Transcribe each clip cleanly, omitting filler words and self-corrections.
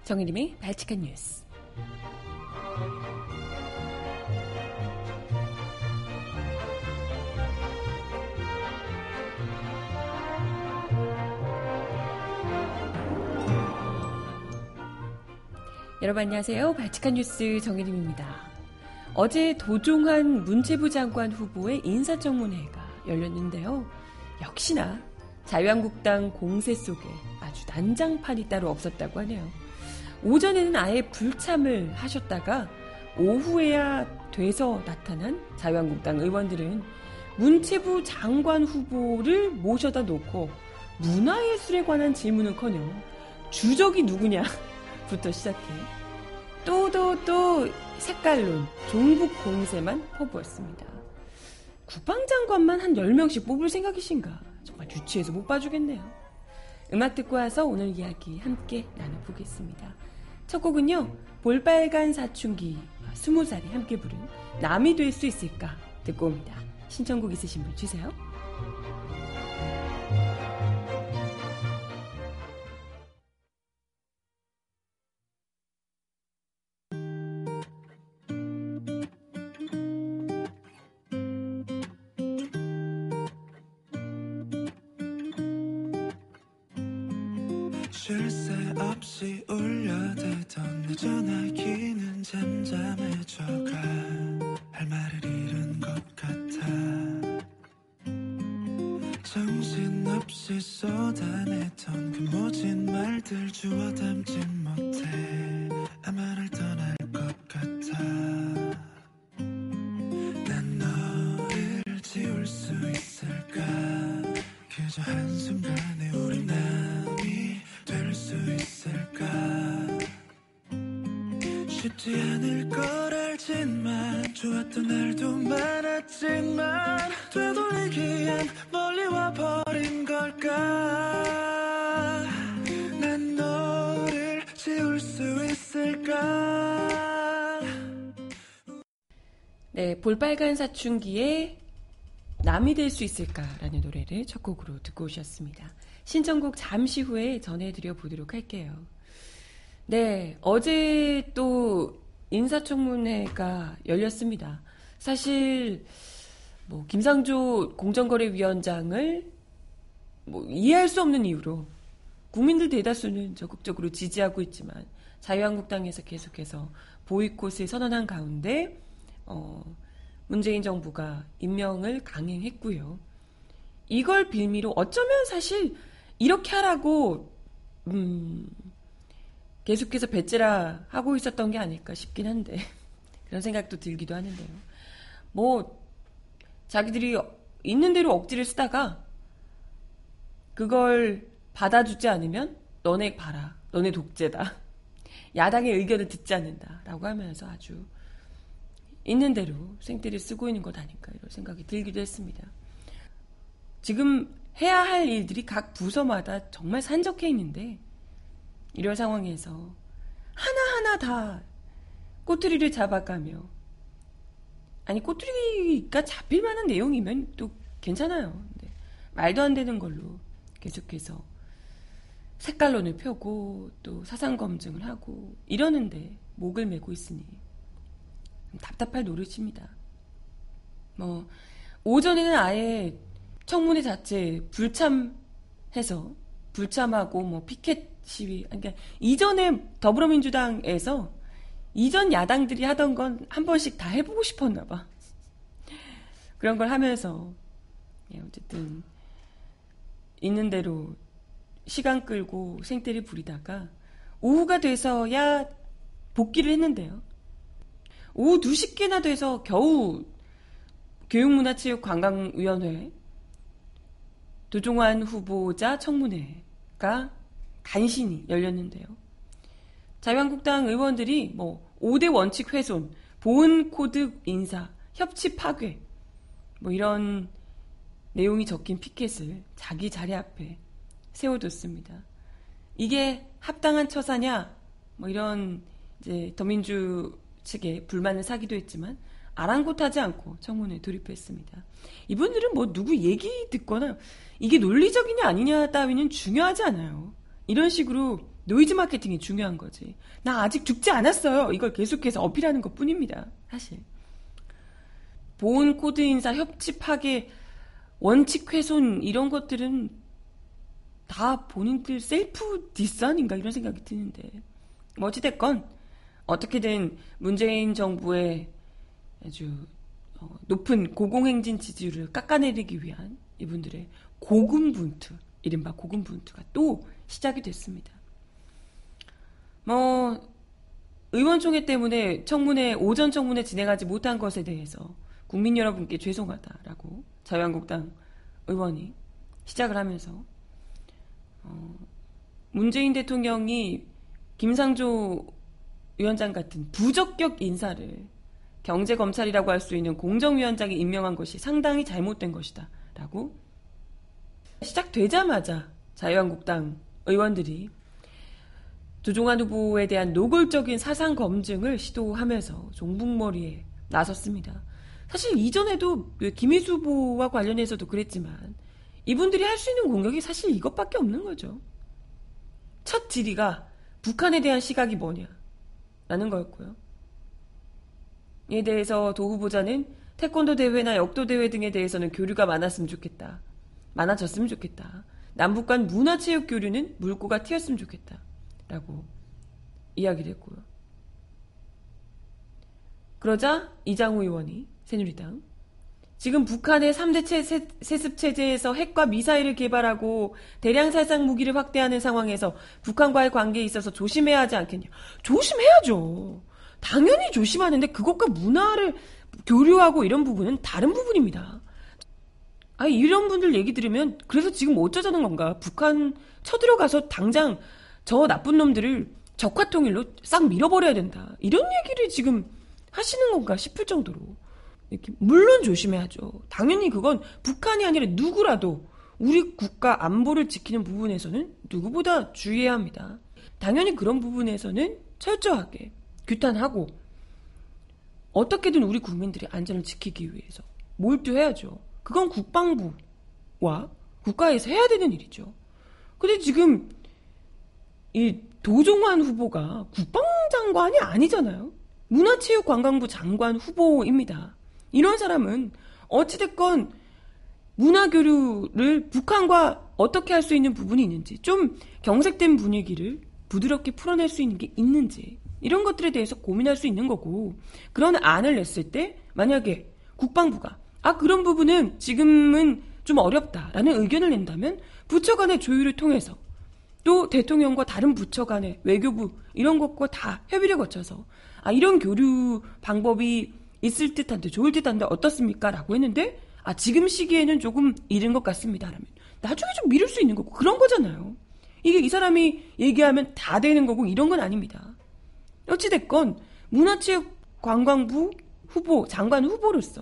정혜림의 발칙한 뉴스. 여러분 안녕하세요. 발칙한 뉴스 정혜림입니다. 어제 도종환 문체부 장관 후보의 인사청문회가 열렸는데요. 역시나 자유한국당 공세 속에 아주 난장판이 따로 없었다고 하네요. 오전에는 아예 불참을 하셨다가 오후에야 돼서 나타난 자유한국당 의원들은 문체부 장관 후보를 모셔다 놓고 문화예술에 관한 질문은커녕 주적이 누구냐부터 시작해 또 색깔론, 종북 공세만 퍼부었습니다. 국방장관만 한 10명씩 뽑을 생각이신가? 정말 유치해서 못 봐주겠네요. 음악 듣고 와서 오늘 이야기 함께 나눠보겠습니다. 첫 곡은요, 볼빨간 사춘기 20살이 함께 부른 남이 될 수 있을까 듣고 옵니다. 신청곡 있으신 분 주세요. 쉴 새 없이 울려대던 내 전화기는 잠잠해져가 할 말을 잃은 것 같아. 정신없이 쏟아내던 그 모진 말들 주워 담진 못해 아마 날 떠날 것 같아. 난 너를 지울 수 있을까? 그저 한순간에 우리 남이 될 수 있을까? 쉽지 않을 걸 알지만 좋았던 날도 많았지만 되돌리기엔 멀리 와버린 걸까? 난 너를 지울 수 있을까? 네, 볼빨간 사춘기에 남이 될 수 있을까라는 노래를 첫 곡으로 듣고 오셨습니다. 신청곡 잠시 후에 전해드려 보도록 할게요. 네, 어제 또 인사청문회가 열렸습니다. 사실 김상조 공정거래위원장을 이해할 수 없는 이유로 국민들 대다수는 적극적으로 지지하고 있지만 자유한국당에서 계속해서 보이콧을 선언한 가운데 문재인 정부가 임명을 강행했고요. 이걸 빌미로 어쩌면 사실 이렇게 하라고 계속해서 배째라 하고 있었던 게 아닐까 싶긴 한데 그런 생각도 들기도 하는데요. 자기들이 있는 대로 억지를 쓰다가 그걸 받아주지 않으면 너네 봐라, 너네 독재다, 야당의 의견을 듣지 않는다라고 하면서 아주 있는 대로 생떼를 쓰고 있는 것 아닐까 이런 생각이 들기도 했습니다. 지금 해야 할 일들이 각 부서마다 정말 산적해 있는데 이런 상황에서 하나하나 다 꼬투리를 잡아가며 꼬투리가 잡힐 만한 내용이면 또 괜찮아요. 근데 말도 안 되는 걸로 계속해서 색깔론을 펴고 또 사상검증을 하고 이러는데 목을 메고 있으니 답답할 노릇입니다. 오전에는 아예 청문회 자체 불참하고 피켓 시위, 그러니까 이전에 더불어민주당에서 이전 야당들이 하던 건 한 번씩 다 해보고 싶었나 봐. 그런 걸 하면서 어쨌든 있는 대로 시간 끌고 생떼를 부리다가 오후가 돼서야 복귀를 했는데요. 오후 2시께나 돼서 겨우 교육문화체육관광위원회 도종환 후보자 청문회가 간신히 열렸는데요. 자유한국당 의원들이 5대 원칙 훼손, 보은 코드 인사, 협치 파괴 이런 내용이 적힌 피켓을 자기 자리 앞에 세워뒀습니다. 이게 합당한 처사냐? 이런 이제 더민주 측에 불만을 사기도 했지만 아랑곳하지 않고 청문회에 돌입했습니다. 이분들은 누구 얘기 듣거나 이게 논리적이냐 아니냐 따위는 중요하지 않아요. 이런 식으로 노이즈 마케팅이 중요한 거지. 나 아직 죽지 않았어요. 이걸 계속해서 어필하는 것 뿐입니다. 사실. 보온 코드 인사, 협치 파괴, 원칙 훼손 이런 것들은 다 본인들 셀프 디스 아닌가 이런 생각이 드는데 뭐 어찌됐건 어떻게든 문재인 정부의 아주 높은 고공행진 지지율을 깎아내리기 위한 이분들의 고군분투, 이른바 고군분투가 또 시작이 됐습니다. 의원총회 때문에 오전 청문회 진행하지 못한 것에 대해서 국민 여러분께 죄송하다라고 자유한국당 의원이 시작을 하면서 문재인 대통령이 김상조 위원장 같은 부적격 인사를 경제검찰이라고 할 수 있는 공정위원장이 임명한 것이 상당히 잘못된 것이다 라고 시작되자마자 자유한국당 의원들이 조종환 후보에 대한 노골적인 사상 검증을 시도하면서 종북머리에 나섰습니다. 사실 이전에도 김희수 후보와 관련해서도 그랬지만 이분들이 할 수 있는 공격이 사실 이것밖에 없는 거죠. 첫 질의가 북한에 대한 시각이 뭐냐라는 거였고요. 이에 대해서 도 후보자는 태권도 대회나 역도 대회 등에 대해서는 교류가 많았으면 좋겠다. 많아졌으면 좋겠다. 남북 간 문화체육 교류는 물꼬가 튀었으면 좋겠다. 라고 이야기를 했고요. 그러자 이장우 의원이 새누리당 지금 북한의 3대 세습체제에서 핵과 미사일을 개발하고 대량 살상 무기를 확대하는 상황에서 북한과의 관계에 있어서 조심해야 하지 않겠냐. 조심해야죠. 당연히 조심하는데 그것과 문화를 교류하고 이런 부분은 다른 부분입니다. 이런 분들 얘기 들으면 그래서 지금 뭐 어쩌자는 건가. 북한 쳐들어가서 당장 저 나쁜 놈들을 적화통일로 싹 밀어버려야 된다. 이런 얘기를 지금 하시는 건가 싶을 정도로 이렇게 물론 조심해야죠. 당연히 그건 북한이 아니라 누구라도 우리 국가 안보를 지키는 부분에서는 누구보다 주의해야 합니다. 당연히 그런 부분에서는 철저하게 규탄하고 어떻게든 우리 국민들의 안전을 지키기 위해서 몰두해야죠. 그건 국방부와 국가에서 해야 되는 일이죠. 근데 지금 이 도종환 후보가 국방장관이 아니잖아요. 문화체육관광부 장관 후보입니다. 이런 사람은 어찌됐건 문화교류를 북한과 어떻게 할 수 있는 부분이 있는지, 좀 경색된 분위기를 부드럽게 풀어낼 수 있는 게 있는지, 이런 것들에 대해서 고민할 수 있는 거고, 그런 안을 냈을 때 만약에 국방부가 그런 부분은 지금은 좀 어렵다라는 의견을 낸다면 부처 간의 조율을 통해서 또 대통령과 다른 부처 간의 외교부 이런 것과 다 협의를 거쳐서 이런 교류 방법이 있을 듯한데 좋을 듯한데 어떻습니까? 라고 했는데 지금 시기에는 조금 이른 것 같습니다. 라면 나중에 좀 미룰 수 있는 거고 그런 거잖아요. 이게 이 사람이 얘기하면 다 되는 거고 이런 건 아닙니다. 어찌됐건 문화체육관광부 후보, 장관 후보로서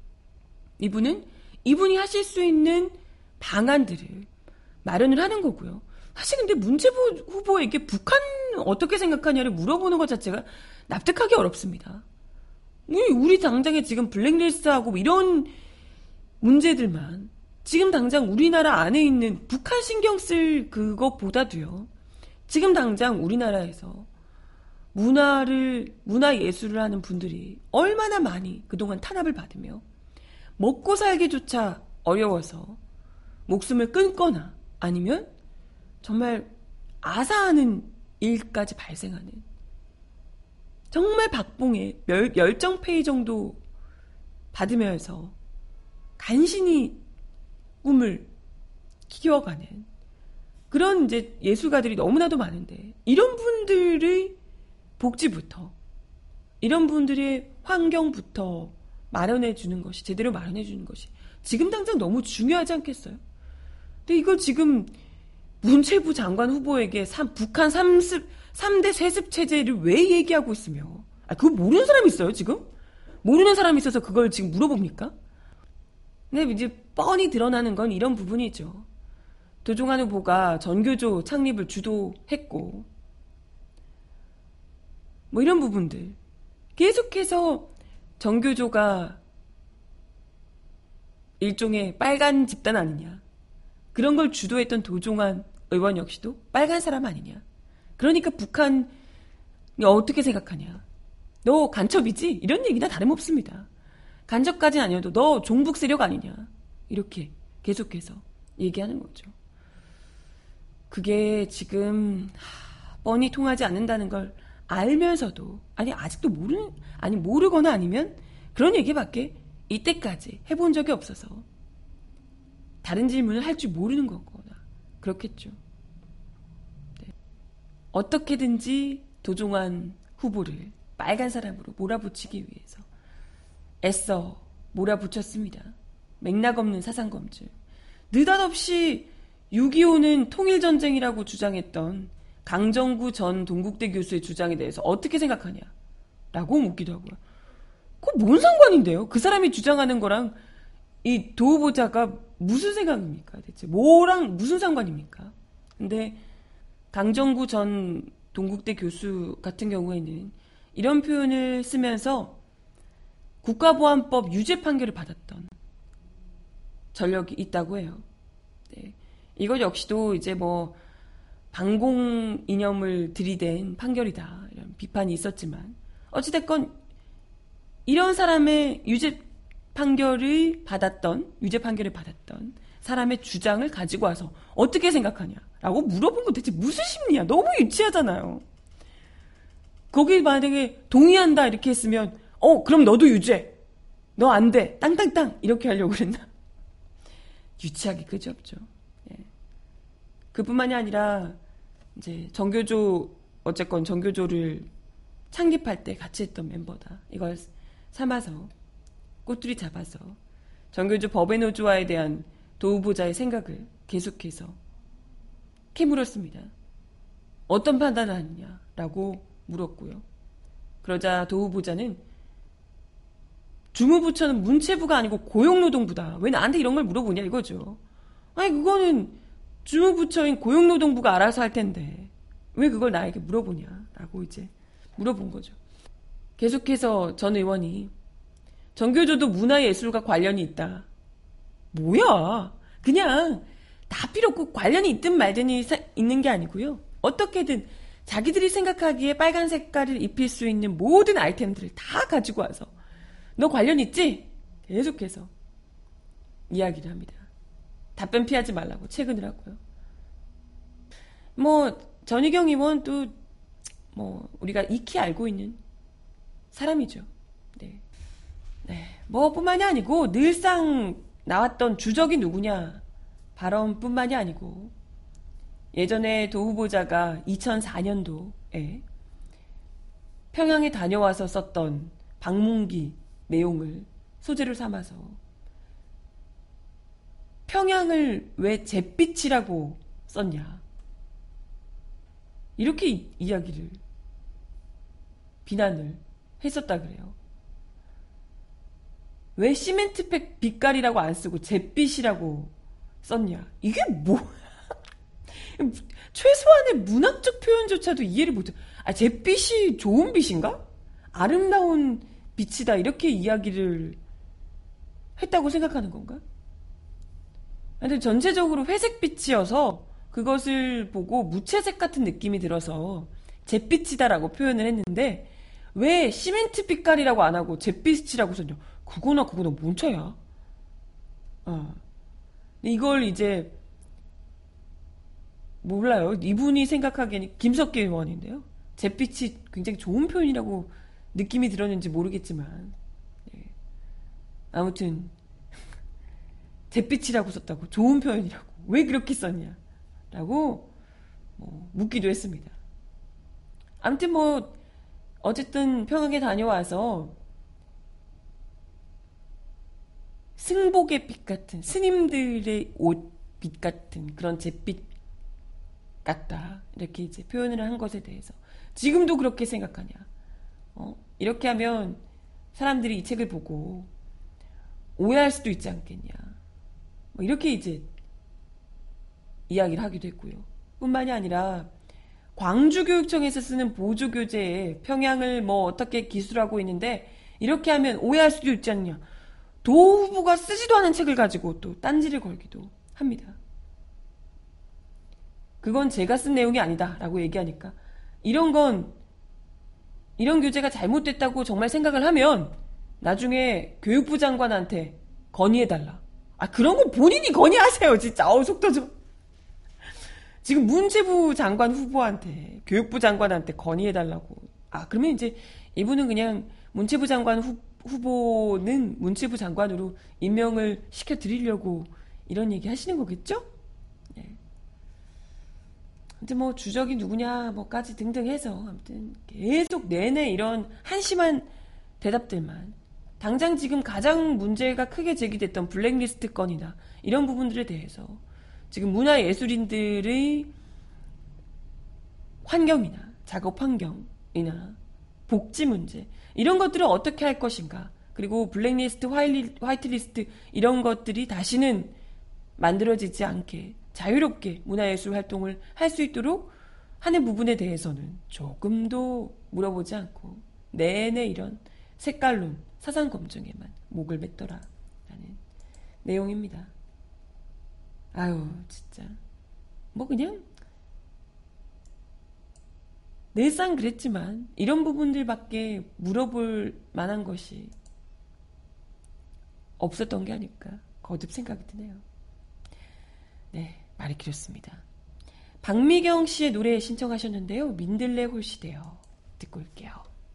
이분이 하실 수 있는 방안들을 마련을 하는 거고요. 사실 근데 문체부 후보에게 북한 어떻게 생각하냐를 물어보는 것 자체가 납득하기 어렵습니다. 우리 당장에 지금 블랙리스트하고 이런 문제들만 지금 당장 우리나라 안에 있는 북한 신경 쓸 그것보다도요. 지금 당장 우리나라에서 문화 예술을 하는 분들이 얼마나 많이 그동안 탄압을 받으며 먹고 살기조차 어려워서 목숨을 끊거나 아니면 정말 아사하는 일까지 발생하는 정말 박봉의 열정페이 정도 받으면서 간신히 꿈을 키워가는 그런 이제 예술가들이 너무나도 많은데 이런 분들의 복지부터 이런 분들의 환경부터 마련해주는 것이 제대로 마련해주는 것이 지금 당장 너무 중요하지 않겠어요? 근데 이걸 지금 문체부 장관 후보에게 북한 3대 세습 체제를 왜 얘기하고 있으며 그거 모르는 사람이 있어요 지금? 모르는 사람이 있어서 그걸 지금 물어봅니까? 근데 이제 뻔히 드러나는 건 이런 부분이죠. 도종환 후보가 전교조 창립을 주도했고 뭐 이런 부분들 계속해서 전교조가 일종의 빨간 집단 아니냐 그런 걸 주도했던 도종환 의원 역시도 빨간 사람 아니냐 그러니까 북한이 어떻게 생각하냐. 너 간첩이지? 이런 얘기나 다름없습니다. 간첩까지는 아니어도 너 종북 세력 아니냐. 이렇게 계속해서 얘기하는 거죠. 그게 지금 뻔히 통하지 않는다는 걸 알면서도 아직도 모르거나 아니면 그런 얘기밖에 이때까지 해본 적이 없어서 다른 질문을 할 줄 모르는 거거나 그렇겠죠. 네. 어떻게든지 도종환 후보를 빨간 사람으로 몰아붙이기 위해서 애써 몰아붙였습니다. 맥락 없는 사상검증. 느닷없이 6.25는 통일전쟁이라고 주장했던 강정구 전 동국대 교수의 주장에 대해서 어떻게 생각하냐? 라고 묻기도 하고요. 그거 뭔 상관인데요? 그 사람이 주장하는 거랑 이 도 후보자가 무슨 생각입니까? 대체 뭐랑 무슨 상관입니까? 근데 강정구 전 동국대 교수 같은 경우에는 이런 표현을 쓰면서 국가보안법 유죄 판결을 받았던 전력이 있다고 해요. 네. 이것 역시도 이제 뭐 반공 이념을 들이댄 판결이다 이런 비판이 있었지만 어찌됐건 이런 사람의 유죄 판결을 받았던 사람의 주장을 가지고 와서 어떻게 생각하냐라고 물어본 건 대체 무슨 심리야? 너무 유치하잖아요. 거기 만약에 동의한다 이렇게 했으면 그럼 너도 유죄. 너 안 돼. 땅땅땅 이렇게 하려고 그랬나? 유치하기 그지없죠. 예. 그뿐만이 아니라 이제 어쨌건 정교조를 창립할 때 같이 했던 멤버다. 이걸 삼아서 꼬투리 잡아서 정교조 법외노조화에 대한 도 후보자의 생각을 계속해서 캐물었습니다. 어떤 판단을 하느냐라고 물었고요. 그러자 도 후보자는 주무부처는 문체부가 아니고 고용노동부다. 왜 나한테 이런 걸 물어보냐 이거죠. 그거는 주무부처인 고용노동부가 알아서 할 텐데 왜 그걸 나에게 물어보냐라고 이제 물어본 거죠. 계속해서 전 의원이 정교조도 문화예술과 관련이 있다. 뭐야? 그냥 다 필요 없고 관련이 있든 말든이 있는 게 아니고요. 어떻게든 자기들이 생각하기에 빨간 색깔을 입힐 수 있는 모든 아이템들을 다 가지고 와서 너 관련 있지? 계속해서 이야기를 합니다. 답변 피하지 말라고 체근을 하고요. 전희경 의원도 우리가 익히 알고 있는 사람이죠. 네. 뿐만이 아니고 늘상 나왔던 주적이 누구냐 발언뿐만이 아니고 예전에 도 후보자가 2004년도에 평양에 다녀와서 썼던 방문기 내용을 소재로 삼아서 평양을 왜 잿빛이라고 썼냐 이렇게 이야기를 비난을 했었다 그래요. 왜 시멘트팩 빛깔이라고 안 쓰고 잿빛이라고 썼냐? 이게 뭐야? 최소한의 문학적 표현조차도 이해를 못해. 잿빛이 좋은 빛인가? 아름다운 빛이다. 이렇게 이야기를 했다고 생각하는 건가? 근데 전체적으로 회색빛이어서 그것을 보고 무채색 같은 느낌이 들어서 잿빛이다라고 표현을 했는데 왜 시멘트 빛깔이라고 안 하고 잿빛이라고 썼냐? 그거나 뭔 차야? 이걸 이제 몰라요. 이분이 생각하기에는 김석기 의원인데요. 잿빛이 굉장히 좋은 표현이라고 느낌이 들었는지 모르겠지만 아무튼 잿빛이라고 썼다고 좋은 표현이라고 왜 그렇게 썼냐 라고 묻기도 했습니다. 아무튼 어쨌든 평양에 다녀와서 승복의 빛 같은 스님들의 옷 빛 같은 그런 잿빛 같다 이렇게 이제 표현을 한 것에 대해서 지금도 그렇게 생각하냐 이렇게 하면 사람들이 이 책을 보고 오해할 수도 있지 않겠냐 이렇게 이제 이야기를 하기도 했고요. 뿐만이 아니라 광주교육청에서 쓰는 보조교재에 평양을 어떻게 기술하고 있는데 이렇게 하면 오해할 수도 있지 않냐. 도 후보가 쓰지도 않은 책을 가지고 또 딴지를 걸기도 합니다. 그건 제가 쓴 내용이 아니다 라고 얘기하니까 이런 교재가 잘못됐다고 정말 생각을 하면 나중에 교육부 장관한테 건의해달라. 그런 건 본인이 건의하세요, 진짜. 속 터져. 지금 문체부 장관 후보한테, 교육부 장관한테 건의해달라고. 그러면 이제 이분은 그냥 문체부 장관 후보는 문체부 장관으로 임명을 시켜드리려고 이런 얘기 하시는 거겠죠? 네. 근데 뭐 주적이 누구냐, 뭐까지 등등 해서 아무튼 계속 내내 이런 한심한 대답들만. 당장 지금 가장 문제가 크게 제기됐던 블랙리스트 건이나 이런 부분들에 대해서 지금 문화예술인들의 환경이나 작업 환경이나 복지 문제 이런 것들을 어떻게 할 것인가, 그리고 블랙리스트, 화이트리스트 이런 것들이 다시는 만들어지지 않게 자유롭게 문화예술 활동을 할 수 있도록 하는 부분에 대해서는 조금도 물어보지 않고 내내 이런 색깔론, 사상 검증에만 목을 맸더라라는 내용입니다. 진짜 뭐 그냥 늘상 그랬지만 이런 부분들밖에 물어볼 만한 것이 없었던 게 아닐까 거듭 생각이 드네요. 네, 말이 길었습니다. 박미경 씨의 노래 신청하셨는데요. 민들레 홀시대요. 듣고 올게요.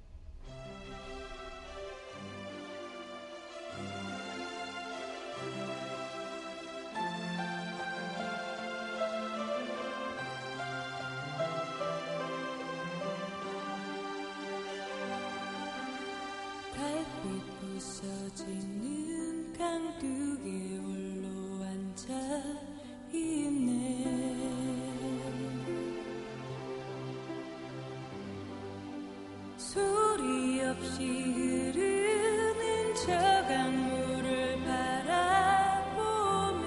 부서지는 강둑에 홀로 앉아 있네. 소리 없이 흐르는 저 강물을 바라보며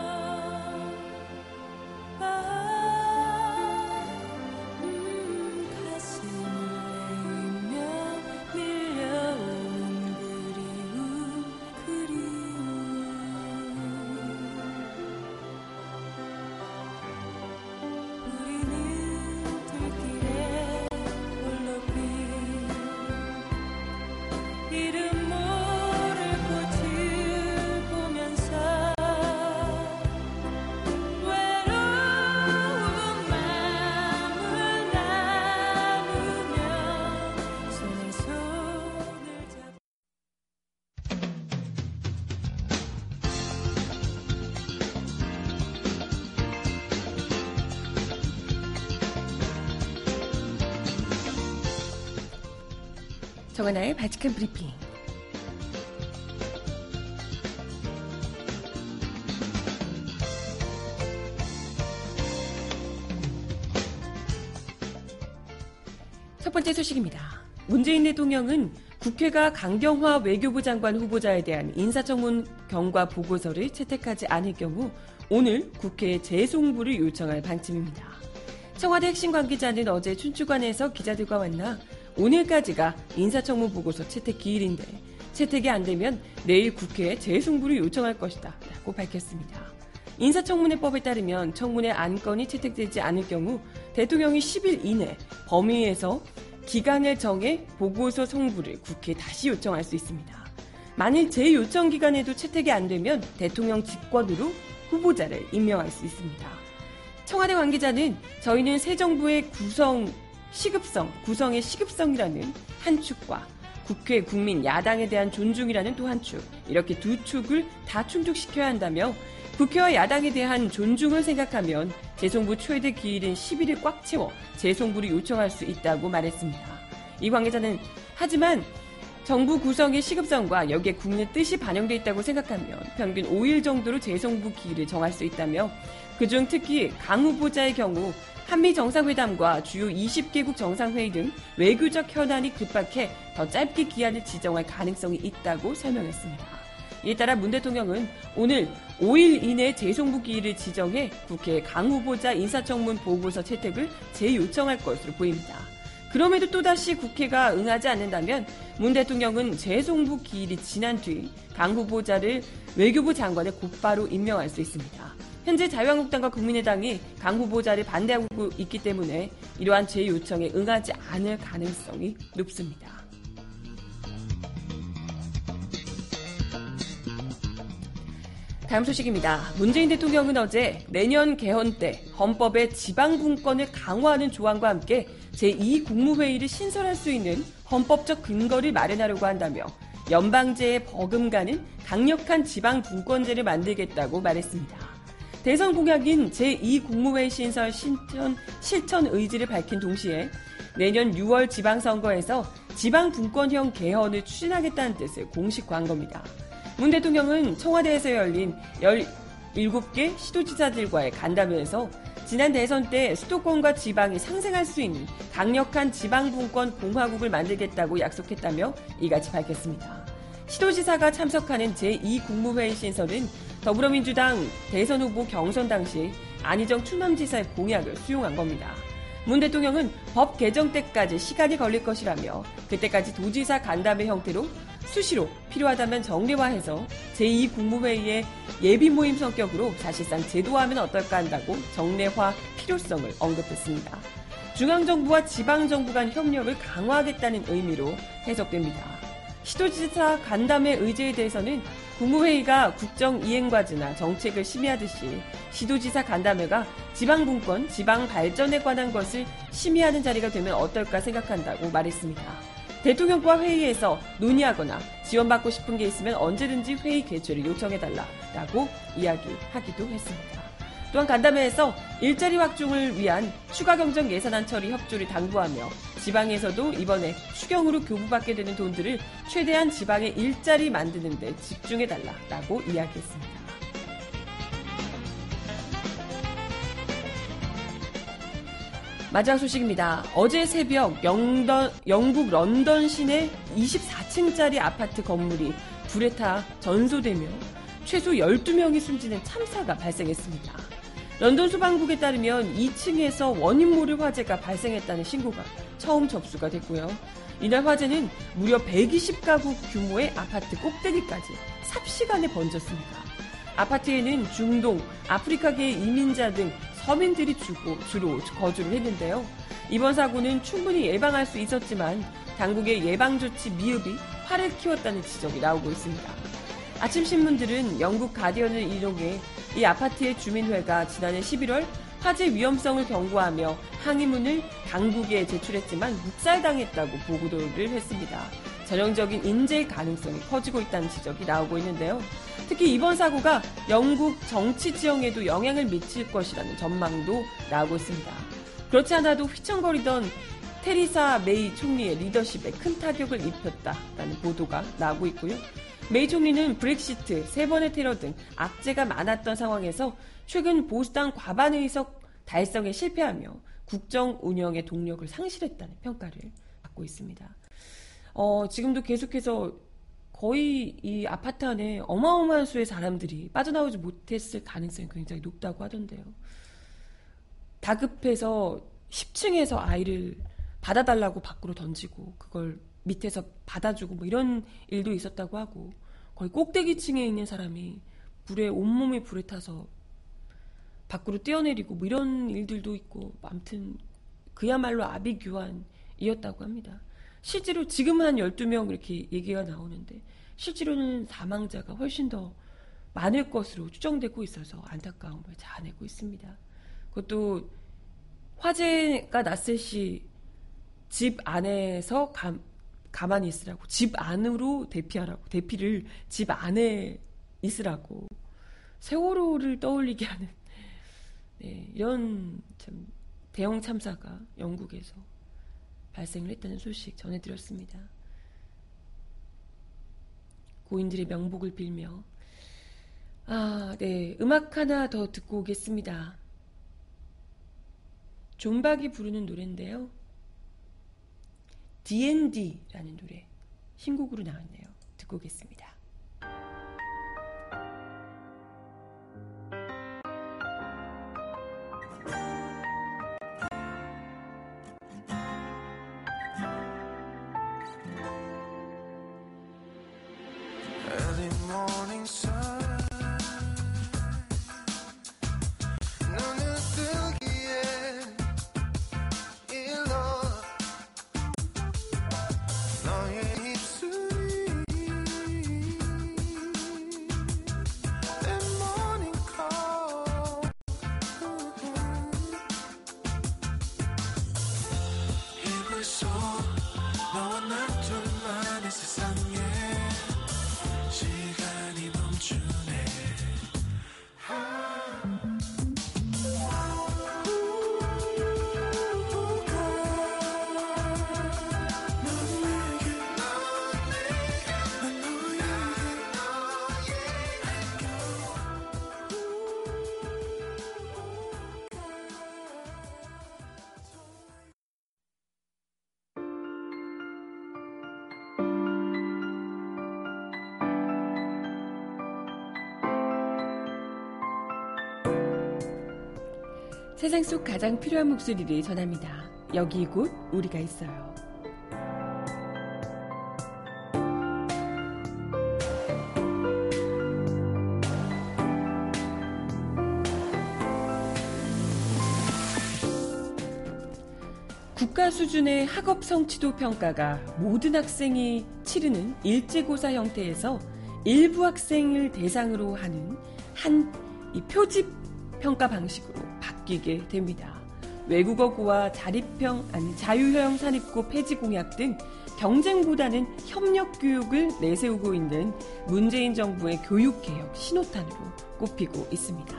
가슴을 내리며 밀려오는 우리는 들길에 홀로 핀 이름 모를 꽃을 보면서 외로운 마음을 나누며 손에 손을 잡고 정하나의 바칙한 브리핑. 첫 번째 소식입니다. 문재인 대통령은 국회가 강경화 외교부 장관 후보자에 대한 인사청문 경과 보고서를 채택하지 않을 경우 오늘 국회에 재송부를 요청할 방침입니다. 청와대 핵심 관계자는 어제 춘추관에서 기자들과 만나 오늘까지가 인사청문 보고서 채택 기일인데 채택이 안 되면 내일 국회에 재송부를 요청할 것이다 라고 밝혔습니다. 인사청문회법에 따르면 청문회 안건이 채택되지 않을 경우 대통령이 10일 이내 범위에서 기간을 정해 보고서 송부를 국회에 다시 요청할 수 있습니다. 만일 재요청 기간에도 채택이 안 되면 대통령 직권으로 후보자를 임명할 수 있습니다. 청와대 관계자는 저희는 새 정부의 구성의 시급성이라는 한 축과 국회, 국민, 야당에 대한 존중이라는 또 한 축, 이렇게 두 축을 다 충족시켜야 한다며 국회와 야당에 대한 존중을 생각하면 재송부 최대 기일인 10일을 꽉 채워 재송부를 요청할 수 있다고 말했습니다. 이 관계자는 하지만 정부 구성의 시급성과 여기에 국민의 뜻이 반영돼 있다고 생각하면 평균 5일 정도로 재송부 기일을 정할 수 있다며 그중 특히 강 후보자의 경우 한미 정상회담과 주요 20개국 정상회의 등 외교적 현안이 급박해 더 짧게 기한을 지정할 가능성이 있다고 설명했습니다. 이에 따라 문 대통령은 오늘 5일 이내 재송부 기일을 지정해 국회에 강 후보자 인사청문 보고서 채택을 재요청할 것으로 보입니다. 그럼에도 또다시 국회가 응하지 않는다면 문 대통령은 재송부 기일이 지난 뒤 강 후보자를 외교부 장관에 곧바로 임명할 수 있습니다. 현재 자유한국당과 국민의당이 강 후보자를 반대하고 있기 때문에 이러한 제 요청에 응하지 않을 가능성이 높습니다. 다음 소식입니다. 문재인 대통령은 어제 내년 개헌 때 헌법의 지방분권을 강화하는 조항과 함께 제2국무회의를 신설할 수 있는 헌법적 근거를 마련하려고 한다며 연방제에 버금가는 강력한 지방분권제를 만들겠다고 말했습니다. 대선 공약인 제2국무회의 신설 실천 의지를 밝힌 동시에 내년 6월 지방선거에서 지방분권형 개헌을 추진하겠다는 뜻을 공식 광 겁니다. 문 대통령은 청와대에서 열린 17개 시도지사들과의 간담회에서 지난 대선 때 수도권과 지방이 상생할 수 있는 강력한 지방분권 공화국을 만들겠다고 약속했다며 이같이 밝혔습니다. 시도지사가 참석하는 제2국무회의 신설은 더불어민주당 대선 후보 경선 당시 안희정 충남지사의 공약을 수용한 겁니다. 문 대통령은 법 개정 때까지 시간이 걸릴 것이라며 그때까지 도지사 간담회 형태로 수시로 필요하다면 정례화해서 제2국무회의의 예비 모임 성격으로 사실상 제도화하면 어떨까 한다고 정례화 필요성을 언급했습니다. 중앙정부와 지방정부 간 협력을 강화하겠다는 의미로 해석됩니다. 시도지사 간담회 의제에 대해서는 국무회의가 국정 이행과제나 정책을 심의하듯이 시도지사 간담회가 지방분권, 지방발전에 관한 것을 심의하는 자리가 되면 어떨까 생각한다고 말했습니다. 대통령과 회의에서 논의하거나 지원받고 싶은 게 있으면 언제든지 회의 개최를 요청해달라고 이야기하기도 했습니다. 또한 간담회에서 일자리 확충을 위한 추가 경정 예산안 처리 협조를 당부하며 지방에서도 이번에 추경으로 교부받게 되는 돈들을 최대한 지방의 일자리 만드는 데 집중해달라고 이야기했습니다. 마지막 소식입니다. 어제 새벽 영국 런던 시내 24층짜리 아파트 건물이 불에 타 전소되며 최소 12명이 숨지는 참사가 발생했습니다. 런던 소방국에 따르면 2층에서 원인 모를 화재가 발생했다는 신고가 처음 접수가 됐고요. 이날 화재는 무려 120가구 규모의 아파트 꼭대기까지 삽시간에 번졌습니다. 아파트에는 중동, 아프리카계 이민자 등 서민들이 주로 거주를 했는데요. 이번 사고는 충분히 예방할 수 있었지만 당국의 예방조치 미흡이 화를 키웠다는 지적이 나오고 있습니다. 아침 신문들은 영국 가디언을 인용해 이 아파트의 주민회가 지난해 11월 화재 위험성을 경고하며 항의문을 당국에 제출했지만 묵살당했다고 보도를 했습니다. 전형적인 인재 가능성이 커지고 있다는 지적이 나오고 있는데요. 특히 이번 사고가 영국 정치 지형에도 영향을 미칠 것이라는 전망도 나오고 있습니다. 그렇지 않아도 휘청거리던 테리사 메이 총리의 리더십에 큰 타격을 입혔다라는 보도가 나오고 있고요. 메이 총리는 브렉시트, 3번의 테러 등 악재가 많았던 상황에서 최근 보수당 과반 의석 달성에 실패하며 국정 운영의 동력을 상실했다는 평가를 받고 있습니다. 지금도 계속해서 거의 이 아파트 안에 어마어마한 수의 사람들이 빠져나오지 못했을 가능성이 굉장히 높다고 하던데요. 다급해서 10층에서 아이를 받아달라고 밖으로 던지고 그걸 밑에서 받아주고 뭐 이런 일도 있었다고 하고 거의 꼭대기층에 있는 사람이 온몸이 불에 타서 밖으로 뛰어내리고 뭐 이런 일들도 있고 아무튼 그야말로 아비규환이었다고 합니다. 실제로 지금은 한 12명 이렇게 얘기가 나오는데 실제로는 사망자가 훨씬 더 많을 것으로 추정되고 있어서 안타까움을 자아내고 있습니다. 그것도 화재가 났을 시 집 안에서 가만히 있으라고, 집 안으로 대피하라고, 대피를 집 안에 있으라고, 세월호를 떠올리게 하는 이런 참 대형 참사가 영국에서 발생을 했다는 소식 전해드렸습니다. 고인들의 명복을 빌며 음악 하나 더 듣고 오겠습니다. 존박이 부르는 노래인데요. D&D라는 노래 신곡으로 나왔네요. 듣고 오겠습니다. Early morning sun 세상 속 가장 필요한 목소리를 전합니다. 여기 곧 우리가 있어요. 국가 수준의 학업 성취도 평가가 모든 학생이 치르는 일제고사 형태에서 일부 학생을 대상으로 하는 이 표집 평가 방식으로 바뀌게 됩니다. 외국어고와 자유형 산입고 폐지 공약 등 경쟁보다는 협력 교육을 내세우고 있는 문재인 정부의 교육개혁 신호탄으로 꼽히고 있습니다.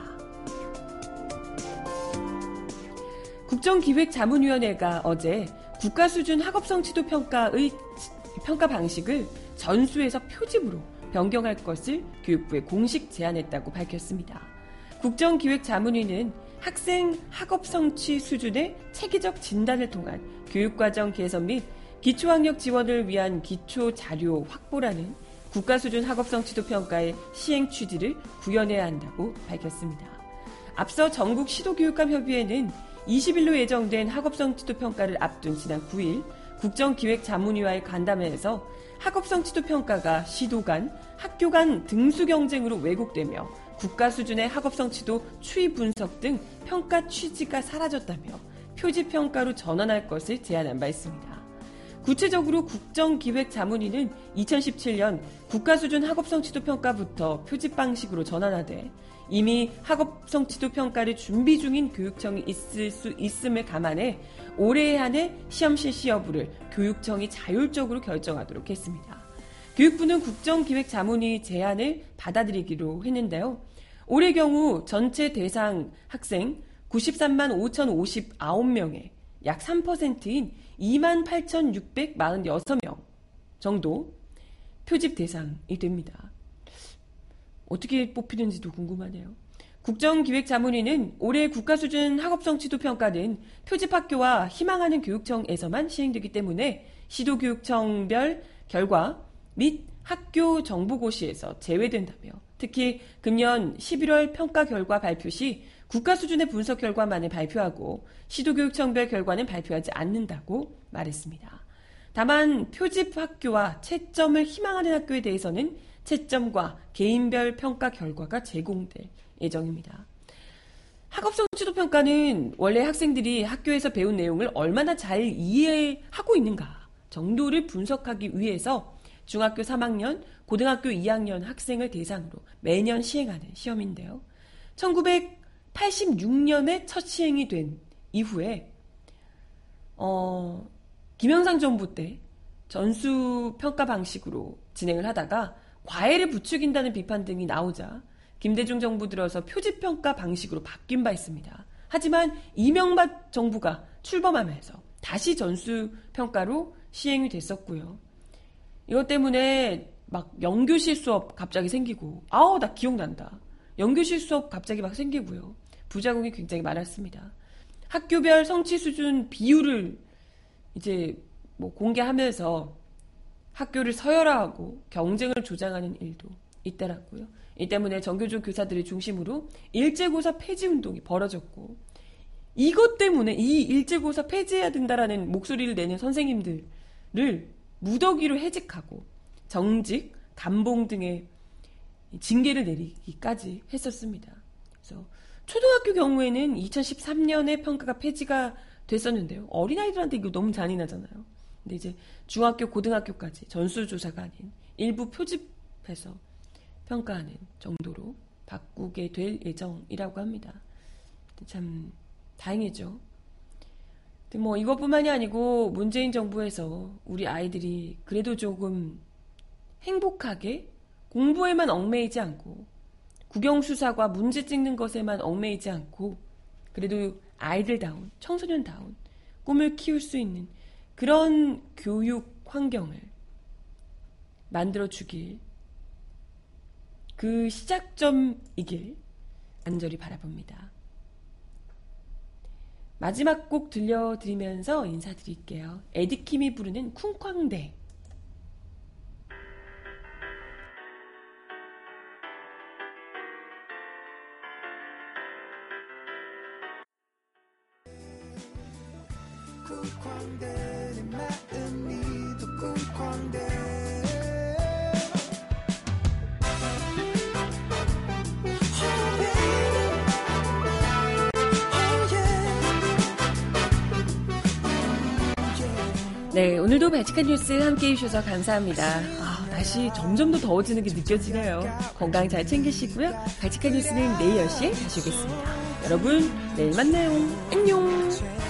국정기획자문위원회가 어제 국가수준 학업성취도 평가의 평가 방식을 전수에서 표집으로 변경할 것을 교육부에 공식 제안했다고 밝혔습니다. 국정기획자문위는 학생 학업성취 수준의 체계적 진단을 통한 교육과정 개선 및 기초학력 지원을 위한 기초자료 확보라는 국가수준 학업성취도 평가의 시행 취지를 구현해야 한다고 밝혔습니다. 앞서 전국 시도교육감협의회는 20일로 예정된 학업성취도 평가를 앞둔 지난 9일 국정기획자문위와의 간담회에서 학업성취도 평가가 시도 간, 학교 간 등수 경쟁으로 왜곡되며 국가 수준의 학업성취도 추이 분석 등 평가 취지가 사라졌다며 표지평가로 전환할 것을 제안한 바 있습니다. 구체적으로 국정기획자문위는 2017년 국가수준 학업성취도 평가부터 표집 방식으로 전환하되 이미 학업성취도 평가를 준비 중인 교육청이 있을 수 있음을 감안해 올해 한해 시험 실시 여부를 교육청이 자율적으로 결정하도록 했습니다. 교육부는 국정기획자문위 제안을 받아들이기로 했는데요. 올해 경우 전체 대상 학생 93만 5,059명의 약 3%인 28,646명 정도 표집 대상이 됩니다. 어떻게 뽑히는지도 궁금하네요. 국정기획자문위는 올해 국가수준 학업성취도 평가는 표집학교와 희망하는 교육청에서만 시행되기 때문에 시도교육청별 결과 및 학교 정보고시에서 제외된다며 특히 금년 11월 평가 결과 발표 시 국가수준의 분석 결과만을 발표하고 시도교육청별 결과는 발표하지 않는다고 말했습니다. 다만 표집학교와 채점을 희망하는 학교에 대해서는 채점과 개인별 평가 결과가 제공될 예정입니다. 학업성취도 평가는 원래 학생들이 학교에서 배운 내용을 얼마나 잘 이해하고 있는가 정도를 분석하기 위해서 중학교 3학년, 고등학교 2학년 학생을 대상으로 매년 시행하는 시험인데요. 1986년에 첫 시행이 된 이후에 김영삼 정부 때 전수 평가 방식으로 진행을 하다가 과외를 부추긴다는 비판 등이 나오자 김대중 정부 들어서 표집평가 방식으로 바뀐 바 있습니다. 하지만 이명박 정부가 출범하면서 다시 전수평가로 시행이 됐었고요. 이것 때문에 막 연교실 수업 갑자기 생기고 나 기억난다. 연교실 수업 갑자기 막 생기고요. 부작용이 굉장히 많았습니다. 학교별 성취 수준 비율을 이제 공개하면서 학교를 서열화하고 경쟁을 조장하는 일도 있더라고요. 이 때문에 정교조 교사들을 중심으로 일제고사 폐지 운동이 벌어졌고 이것 때문에 이 일제고사 폐지해야 된다라는 목소리를 내는 선생님들을 무더기로 해직하고 정직, 감봉 등의 징계를 내리기까지 했었습니다. 그래서 초등학교 경우에는 2013년에 평가가 폐지가 됐었는데요. 어린아이들한테 이거 너무 잔인하잖아요. 근데 이제 중학교, 고등학교까지 전수조사가 아닌 일부 표집해서 평가하는 정도로 바꾸게 될 예정이라고 합니다. 참 다행이죠. 근데 이것뿐만이 아니고 문재인 정부에서 우리 아이들이 그래도 조금 행복하게 공부에만 얽매이지 않고 국영수사과 문제 찍는 것에만 얽매이지 않고 그래도 아이들다운, 청소년다운 꿈을 키울 수 있는 그런 교육 환경을 만들어주길 그 시작점이길 간절히 바라봅니다. 마지막 곡 들려드리면서 인사드릴게요. 에디킴이 부르는 쿵쾅대. 쿵쾅대 내 마음이 더 쿵쾅대 네, 오늘도 발칙한 뉴스 함께해 주셔서 감사합니다. 날씨 점점 더 더워지는 게 느껴지네요. 건강 잘 챙기시고요. 발칙한 뉴스는 내일 10시에 다시 오겠습니다. 여러분, 내일 만나요. 안녕.